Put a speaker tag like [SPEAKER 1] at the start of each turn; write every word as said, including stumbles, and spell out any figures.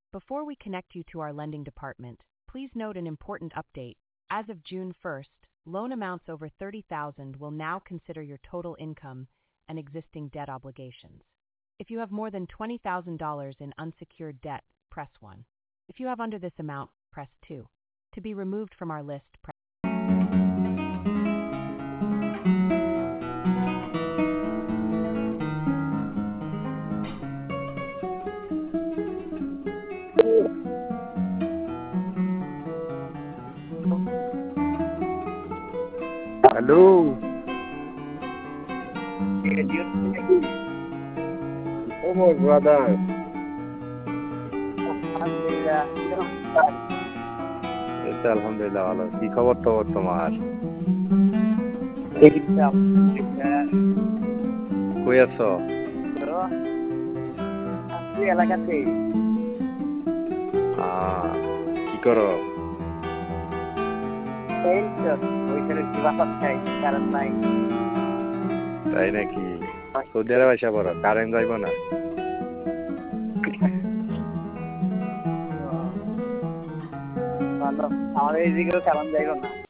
[SPEAKER 1] Before we connect you to our lending department, please note an important update. As of June first, loan amounts over thirty thousand will now consider your total income and existing debt obligations. If you have more than twenty thousand dollars in unsecured debt, press one. If you have under this amount, press two. To be removed from our list, press
[SPEAKER 2] Hello. Oh, brother. এই তো আলহামদুলিল্লাহ ভালো। কি খবর টবর তোমার? কই আছো?
[SPEAKER 3] এলাকাতে
[SPEAKER 2] আহ, কি করো?
[SPEAKER 3] এই তো ওইখানে জীবাপাত খাই, কারণ নাই।
[SPEAKER 2] তাই নাকি? সৌদি আরব আসা পড়ো, কারেন্ট যাইব না?
[SPEAKER 3] ভালো, আমাদের এইদিকেও কারণ যাইব না।